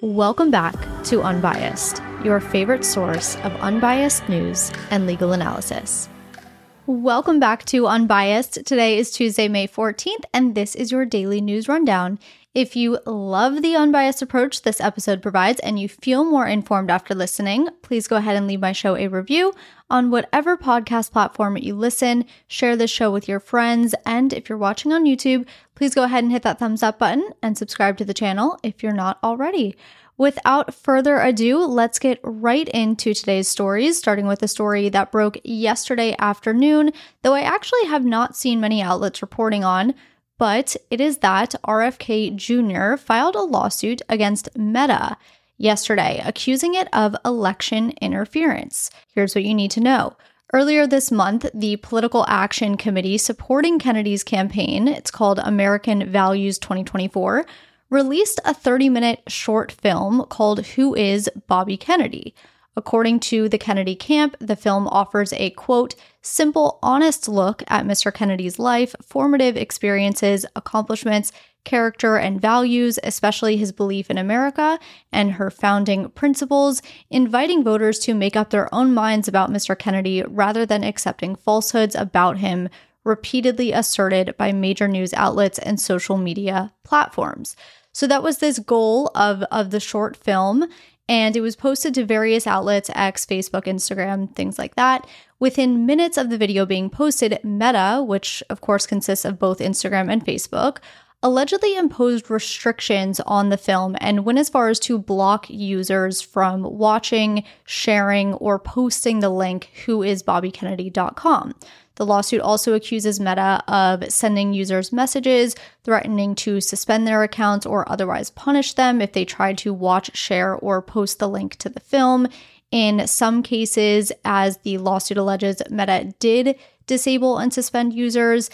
Welcome back to Unbiased, your favorite source of unbiased news and legal analysis. Welcome back to Unbiased. Today is Tuesday, May 14th, and this is your daily news rundown. If you love the unbiased approach this episode provides and you feel more informed after listening, please go ahead and leave my show a review on whatever podcast platform you listen. Share this show with your friends, and if you're watching on YouTube, please go ahead and hit that thumbs up button and subscribe to the channel if you're not already. Without further ado, let's get right into today's stories, starting with a story that broke yesterday afternoon, though I actually have not seen many outlets reporting on. But it is that RFK Jr. filed a lawsuit against Meta yesterday, accusing it of election interference. Here's what you need to know. Earlier this month, the Political Action Committee supporting Kennedy's campaign, it's called American Values 2024, released a 30-minute short film called Who is Bobby Kennedy? According to the Kennedy camp, the film offers a, quote, simple, honest look at Mr. Kennedy's life, formative experiences, accomplishments, character, and values, especially his belief in America and her founding principles, inviting voters to make up their own minds about Mr. Kennedy rather than accepting falsehoods about him repeatedly asserted by major news outlets and social media platforms. So that was this goal of the short film, and it was posted to various outlets, X, Facebook, Instagram, things like that. Within minutes of the video being posted, Meta, which of course consists of both Instagram and Facebook, allegedly imposed restrictions on the film and went as far as to block users from watching, sharing, or posting the link whoisbobbykennedy.com. The lawsuit also accuses Meta of sending users messages, threatening to suspend their accounts or otherwise punish them if they tried to watch, share, or post the link to the film. In some cases, as the lawsuit alleges, Meta did disable and suspend users.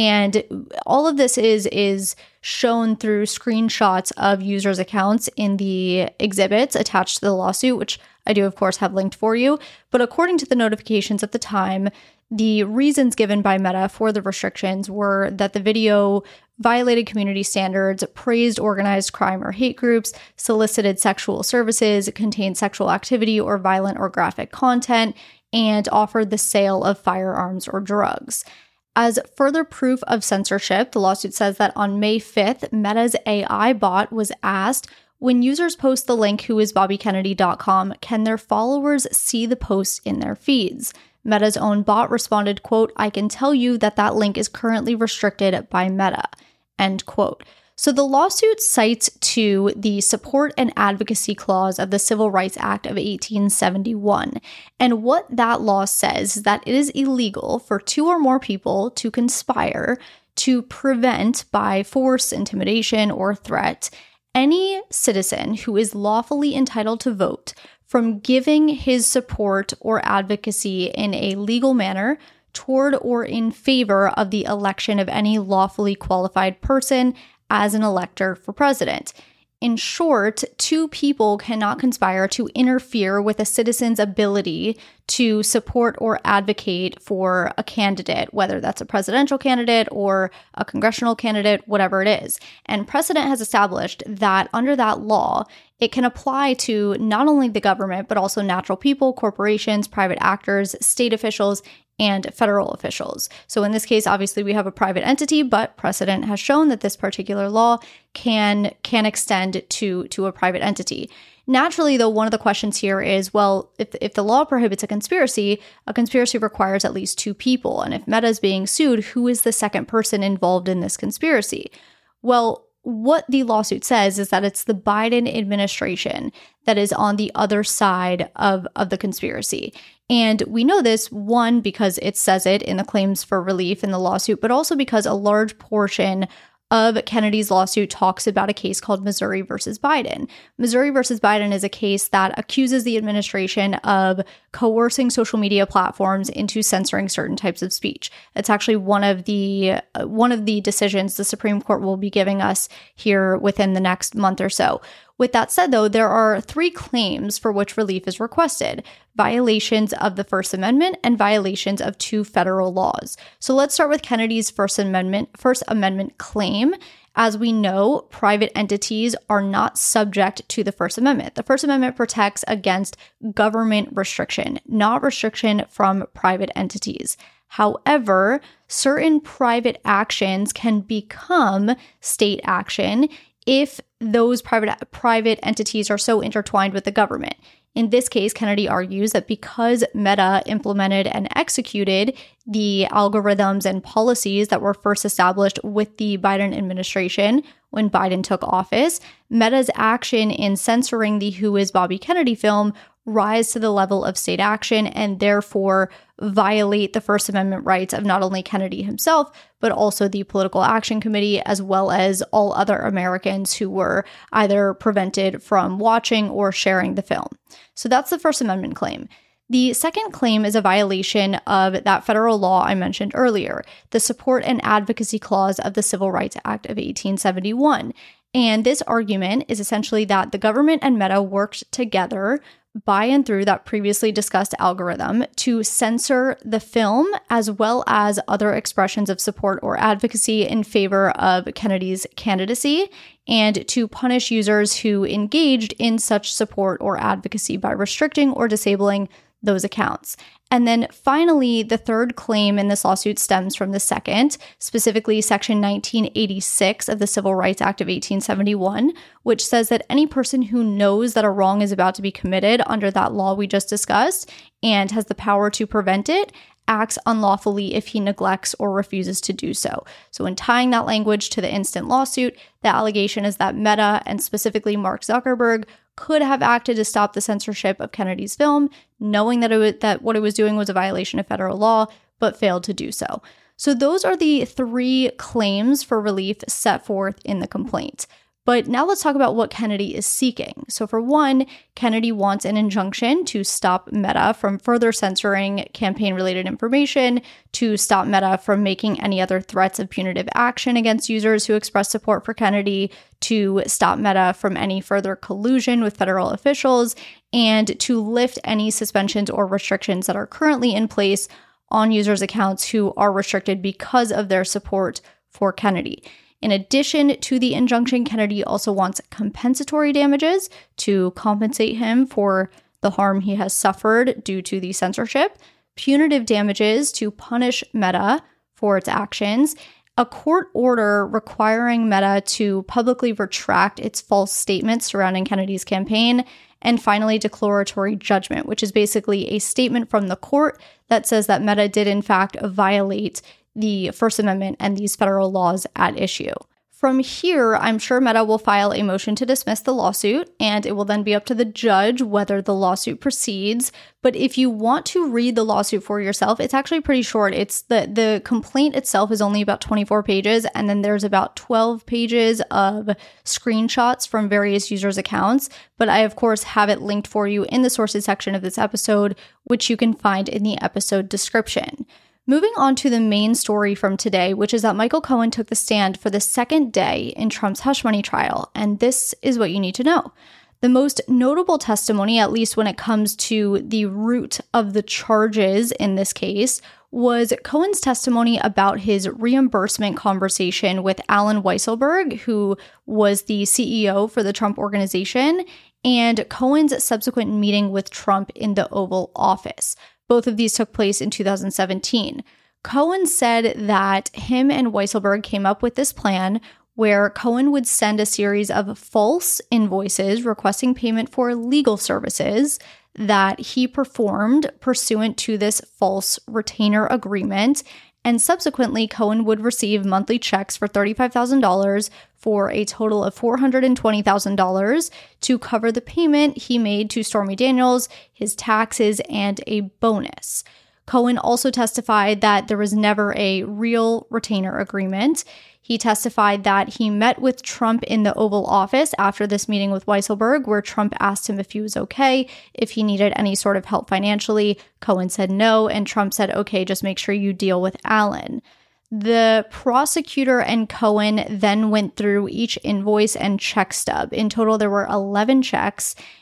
And all of this is shown through screenshots of users' accounts in the exhibits attached to the lawsuit, which I do, of course, have linked for you. But according to the notifications at the time, the reasons given by Meta for the restrictions were that the video violated community standards, praised organized crime or hate groups, solicited sexual services, contained sexual activity or violent or graphic content, and offered the sale of firearms or drugs. As further proof of censorship, the lawsuit says that on May 5th, Meta's AI bot was asked, when users post the link whoisbobbykennedy.com, can their followers see the post in their feeds? Meta's own bot responded, quote, I can tell you that link is currently restricted by Meta, end quote. So the lawsuit cites to the Support and Advocacy Clause of the Civil Rights Act of 1871. And what that law says is that it is illegal for two or more people to conspire to prevent by force, intimidation, or threat any citizen who is lawfully entitled to vote from giving his support or advocacy in a legal manner toward or in favor of the election of any lawfully qualified person as an elector for president. In short, two people cannot conspire to interfere with a citizen's ability to support or advocate for a candidate, whether that's a presidential candidate or a congressional candidate, whatever it is. And precedent has established that under that law, it can apply to not only the government, but also natural people, corporations, private actors, state officials, and federal officials. So in this case, obviously we have a private entity, but precedent has shown that this particular law can extend to a private entity. Naturally, though, one of the questions here is, well, if the law prohibits a conspiracy requires at least two people. And if Meta is being sued, who is the second person involved in this conspiracy? Well, what the lawsuit says is that it's the Biden administration that is on the other side of the conspiracy. And we know this, one, because it says it in the claims for relief in the lawsuit, but also because a large portion of Kennedy's lawsuit talks about a case called Missouri versus Biden. Missouri versus Biden is a case that accuses the administration of coercing social media platforms into censoring certain types of speech. It's actually one of the decisions the Supreme Court will be giving us here within the next month or so. With that said, though, there are three claims for which relief is requested: violations of the First Amendment and violations of two federal laws. So let's start with Kennedy's First Amendment claim. As we know, private entities are not subject to the First Amendment. The First Amendment protects against government restriction, not restriction from private entities. However, certain private actions can become state action if those private entities are so intertwined with the government. In this case, Kennedy argues that because Meta implemented and executed the algorithms and policies that were first established with the Biden administration when Biden took office, Meta's action in censoring the Who is Bobby Kennedy film rise to the level of state action and therefore violate the First Amendment rights of not only Kennedy himself, but also the Political Action Committee, as well as all other Americans who were either prevented from watching or sharing the film. So that's the First Amendment claim. The second claim is a violation of that federal law I mentioned earlier, the Support and Advocacy Clause of the Civil Rights Act of 1871. And this argument is essentially that the government and Meta worked together by and through that previously discussed algorithm to censor the film as well as other expressions of support or advocacy in favor of Kennedy's candidacy, and to punish users who engaged in such support or advocacy by restricting or disabling those accounts. And then finally, the third claim in this lawsuit stems from the second, specifically Section 1986 of the Civil Rights Act of 1871, which says that any person who knows that a wrong is about to be committed under that law we just discussed and has the power to prevent it acts unlawfully if he neglects or refuses to do so. So in tying that language to the instant lawsuit, the allegation is that Meta, and specifically Mark Zuckerberg, could have acted to stop the censorship of Kennedy's film, knowing that what it was doing was a violation of federal law, but failed to do so. So those are the three claims for relief set forth in the complaint. But now let's talk about what Kennedy is seeking. So for one, Kennedy wants an injunction to stop Meta from further censoring campaign-related information, to stop Meta from making any other threats of punitive action against users who express support for Kennedy, to stop Meta from any further collusion with federal officials, and to lift any suspensions or restrictions that are currently in place on users' accounts who are restricted because of their support for Kennedy. In addition to the injunction, Kennedy also wants compensatory damages to compensate him for the harm he has suffered due to the censorship, punitive damages to punish Meta for its actions, a court order requiring Meta to publicly retract its false statements surrounding Kennedy's campaign, and finally, declaratory judgment, which is basically a statement from the court that says that Meta did in fact violate the First Amendment and these federal laws at issue. From here, I'm sure Meta will file a motion to dismiss the lawsuit, and it will then be up to the judge whether the lawsuit proceeds. But if you want to read the lawsuit for yourself, it's actually pretty short. It's the complaint itself is only about 24 pages, and then there's about 12 pages of screenshots from various users' accounts. But I, of course, have it linked for you in the sources section of this episode, which you can find in the episode description. Moving on to the main story from today, which is that Michael Cohen took the stand for the second day in Trump's hush money trial, and this is what you need to know. The most notable testimony, at least when it comes to the root of the charges in this case, was Cohen's testimony about his reimbursement conversation with Allen Weisselberg, who was the CEO for the Trump Organization, and Cohen's subsequent meeting with Trump in the Oval Office. Both of these took place in 2017. Cohen said that him and Weisselberg came up with this plan where Cohen would send a series of false invoices requesting payment for legal services that he performed pursuant to this false retainer agreement. And subsequently, Cohen would receive monthly checks for $35,000 for a total of $420,000 to cover the payment he made to Stormy Daniels, his taxes, and a bonus. Cohen also testified that there was never a real retainer agreement. He testified that he met with Trump in the Oval Office after this meeting with Weisselberg, where Trump asked him if he was okay, if he needed any sort of help financially. Cohen said no, and Trump said, okay, just make sure you deal with Allen. The prosecutor and Cohen then went through each invoice and check stub. In total, there were 11 checks,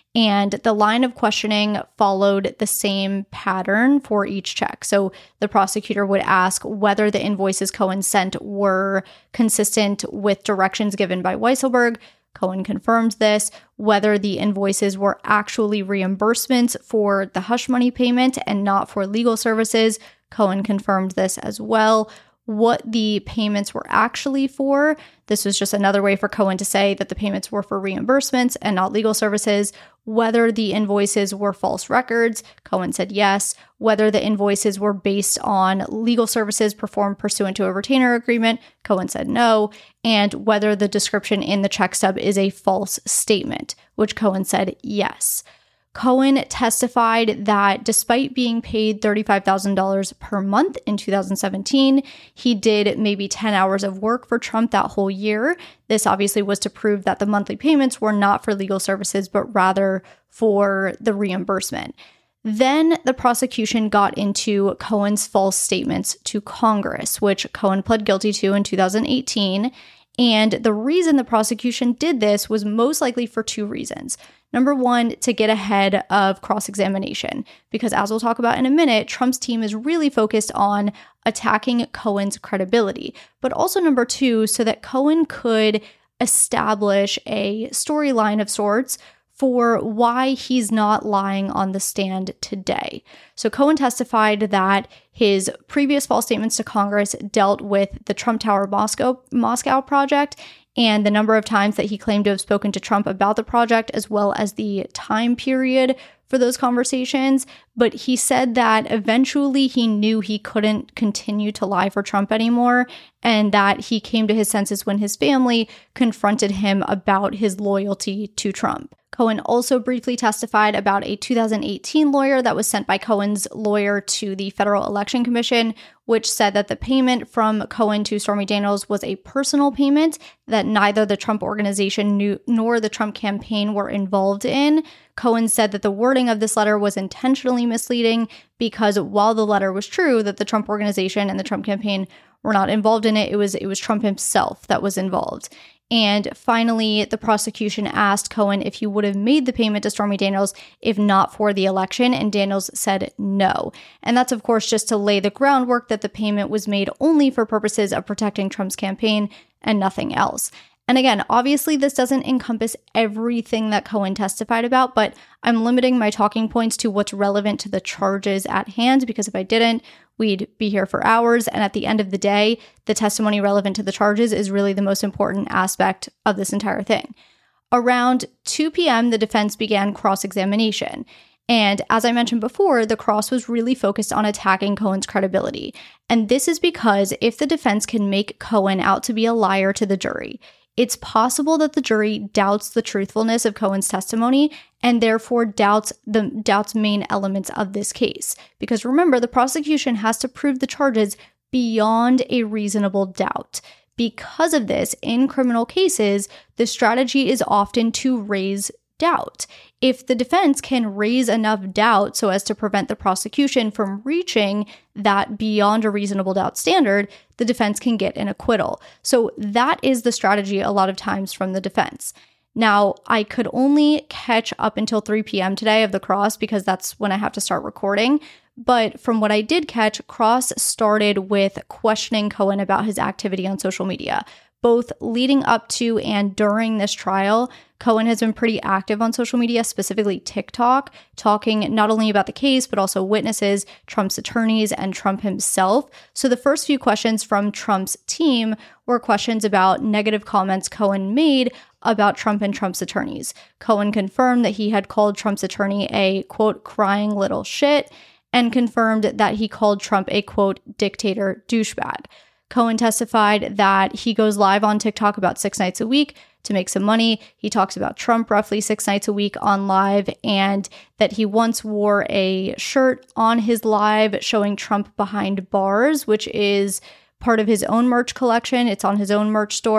And the line of questioning followed the same pattern for each check. So the prosecutor would ask whether the invoices Cohen sent were consistent with directions given by Weisselberg. Cohen confirmed this. Whether the invoices were actually reimbursements for the hush money payment and not for legal services. Cohen confirmed this as well. What the payments were actually for. This was just another way for Cohen to say that the payments were for reimbursements and not legal services. Whether the invoices were false records, Cohen said yes. Whether the invoices were based on legal services performed pursuant to a retainer agreement, Cohen said no. And whether the description in the check stub is a false statement, which Cohen said yes. Cohen testified that despite being paid $35,000 per month in 2017, he did maybe 10 hours of work for Trump that whole year. This obviously was to prove that the monthly payments were not for legal services, but rather for the reimbursement. Then the prosecution got into Cohen's false statements to Congress, which Cohen pled guilty to in 2018. And the reason the prosecution did this was most likely for two reasons. Number one, to get ahead of cross-examination, because as we'll talk about in a minute, Trump's team is really focused on attacking Cohen's credibility. But also number two, so that Cohen could establish a storyline of sorts for why he's not lying on the stand today. So Cohen testified that his previous false statements to Congress dealt with the Trump Tower Moscow project and the number of times that he claimed to have spoken to Trump about the project, as well as the time period for those conversations. But he said that eventually he knew he couldn't continue to lie for Trump anymore, and that he came to his senses when his family confronted him about his loyalty to Trump. Cohen also briefly testified about a 2018 lawyer that was sent by Cohen's lawyer to the Federal Election Commission, which said that the payment from Cohen to Stormy Daniels was a personal payment that neither the Trump organization nor the Trump campaign were involved in. Cohen said that the wording of this letter was intentionally misleading because while the letter was true that the Trump organization and the Trump campaign were not involved in it, it was Trump himself that was involved. And finally, the prosecution asked Cohen if he would have made the payment to Stormy Daniels if not for the election, and Daniels said no. And that's, of course, just to lay the groundwork that the payment was made only for purposes of protecting Trump's campaign and nothing else. And again, obviously, this doesn't encompass everything that Cohen testified about, but I'm limiting my talking points to what's relevant to the charges at hand, because if I didn't, we'd be here for hours. And at the end of the day, the testimony relevant to the charges is really the most important aspect of this entire thing. Around 2 p.m., the defense began cross-examination. And as I mentioned before, the cross was really focused on attacking Cohen's credibility. And this is because if the defense can make Cohen out to be a liar to the jury, it's possible that the jury doubts the truthfulness of Cohen's testimony and therefore doubts main elements of this case. Because remember, the prosecution has to prove the charges beyond a reasonable doubt. Because of this, in criminal cases, the strategy is often to raise doubt. If the defense can raise enough doubt so as to prevent the prosecution from reaching that beyond a reasonable doubt standard, the defense can get an acquittal. So that is the strategy a lot of times from the defense. Now, I could only catch up until 3 p.m. today of the cross because that's when I have to start recording. But from what I did catch, cross started with questioning Cohen about his activity on social media. Both leading up to and during this trial, Cohen has been pretty active on social media, specifically TikTok, talking not only about the case, but also witnesses, Trump's attorneys, and Trump himself. So the first few questions from Trump's team were questions about negative comments Cohen made about Trump and Trump's attorneys. Cohen confirmed that he had called Trump's attorney a, quote, crying little shit, and confirmed that he called Trump a, quote, dictator douchebag. Cohen testified that he goes live on TikTok about 6 nights a week to make some money. He talks about Trump roughly 6 nights a week on live, and that he once wore a shirt on his live showing Trump behind bars, which is part of his own merch collection. It's on his own merch store.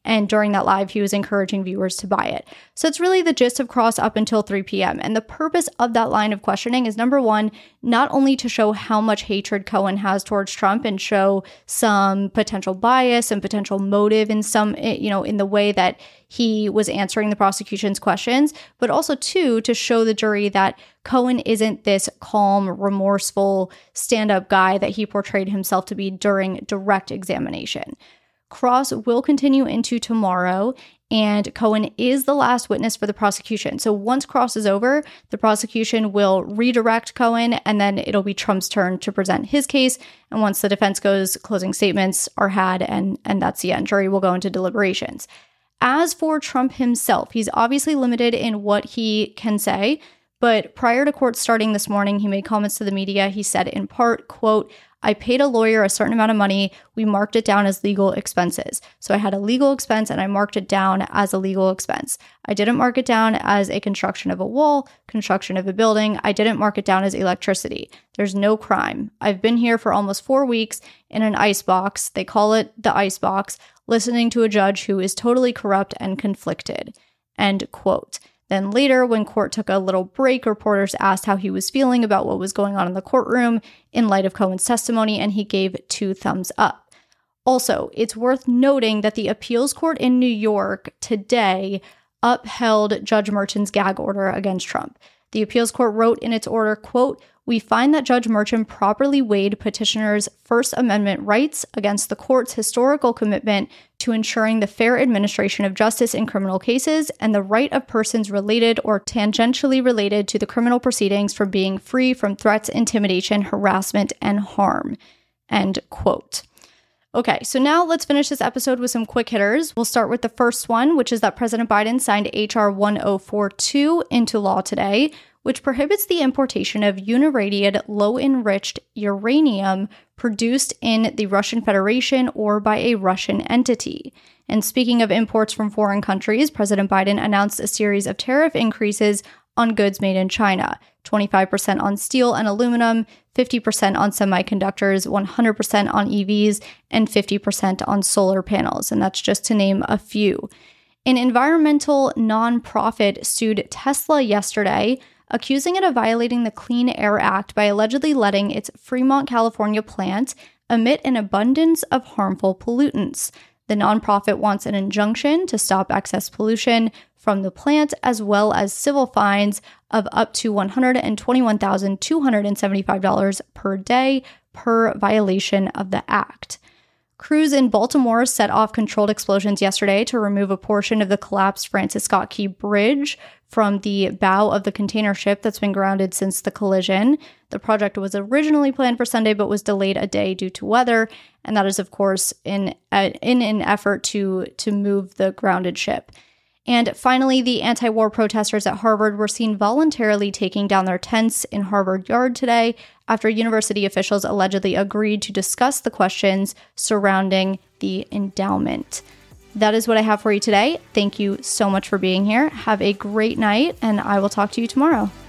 And during that live, he was encouraging viewers to buy it. So it's really the gist of Cross up until 3 p.m. And the purpose of that line of questioning is, number one, not only to show how much hatred Cohen has towards Trump and show some potential bias and potential motive in some, in the way that he was answering the prosecution's questions, but also two, to show the jury that Cohen isn't this calm, remorseful, stand-up guy that he portrayed himself to be during direct examination. Cross will continue into tomorrow, and Cohen is the last witness for the prosecution. So once Cross is over, the prosecution will redirect Cohen, and then it'll be Trump's turn to present his case. And once the defense goes, closing statements are had, and that's the end. Jury will go into deliberations. As for Trump himself, he's obviously limited in what he can say, but prior to court starting this morning, he made comments to the media. He said in part, quote, "I paid a lawyer a certain amount of money. We marked it down as legal expenses. So I had a legal expense and I marked it down as a legal expense. I didn't mark it down as a construction of a wall, construction of a building. I didn't mark it down as electricity. There's no crime. I've been here for almost 4 weeks in an ice box. They call it the ice box, listening to a judge who is totally corrupt and conflicted." End quote. Then later, when court took a little break, reporters asked how he was feeling about what was going on in the courtroom in light of Cohen's testimony, and he gave 2 thumbs up. Also, it's worth noting that the appeals court in New York today upheld Judge Merchan's gag order against Trump. The appeals court wrote in its order, quote, "We find that Judge Merchan properly weighed petitioners' First Amendment rights against the court's historical commitment to ensuring the fair administration of justice in criminal cases and the right of persons related or tangentially related to the criminal proceedings from being free from threats, intimidation, harassment, and harm." End quote. Okay, so now let's finish this episode with some quick hitters. We'll start with the first one, which is that President Biden signed H.R. 1042 into law today, which prohibits the importation of uniradiated, low-enriched uranium produced in the Russian Federation or by a Russian entity. And speaking of imports from foreign countries, President Biden announced a series of tariff increases on goods made in China, 25% on steel and aluminum, 50% on semiconductors, 100% on EVs, and 50% on solar panels. And that's just to name a few. An environmental nonprofit sued Tesla yesterday, accusing it of violating the Clean Air Act by allegedly letting its Fremont, California plant emit an abundance of harmful pollutants. The nonprofit wants an injunction to stop excess pollution from the plant, as well as civil fines of up to $121,275 per day per violation of the act. Crews in Baltimore set off controlled explosions yesterday to remove a portion of the collapsed Francis Scott Key Bridge from the bow of the container ship that's been grounded since the collision. The project was originally planned for Sunday, but was delayed a day due to weather, and that is, of course, in an effort to move the grounded ship. And finally, the anti-war protesters at Harvard were seen voluntarily taking down their tents in Harvard Yard today after university officials allegedly agreed to discuss the questions surrounding the endowment. That is what I have for you today. Thank you so much for being here. Have a great night, and I will talk to you tomorrow.